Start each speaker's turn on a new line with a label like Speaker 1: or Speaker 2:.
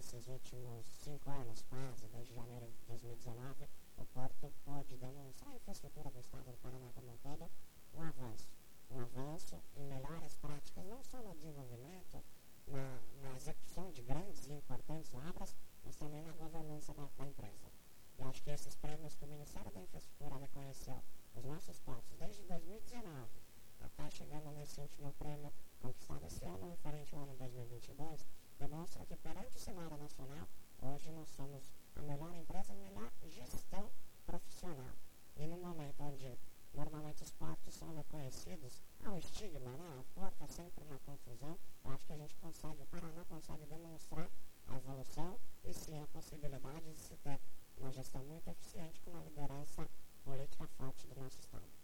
Speaker 1: nesses últimos 5 anos, quase, desde janeiro de 2019, o Porto pôde demonstrar a infraestrutura do Estado do Paraná como um todo um avanço em melhores práticas, não só no desenvolvimento, na execução de grandes e importantes obras, mas também na governança da empresa. E acho que esses prêmios que o Ministério da Infraestrutura reconheceu os nossos portos desde 2019 até chegando nesse último prêmio conquistado esse ano, referente ao ano 2022, demonstra que perante o cenário nacional, hoje nós somos a melhor empresa e melhor gestão profissional. E no momento onde normalmente os portos são reconhecidos, há um estigma, né? O porto é sempre uma confusão. Eu acho que a gente consegue, o Paraná consegue demonstrar a evolução e sim a possibilidade de se ter uma gestão muito eficiente com uma liderança política forte do nosso Estado.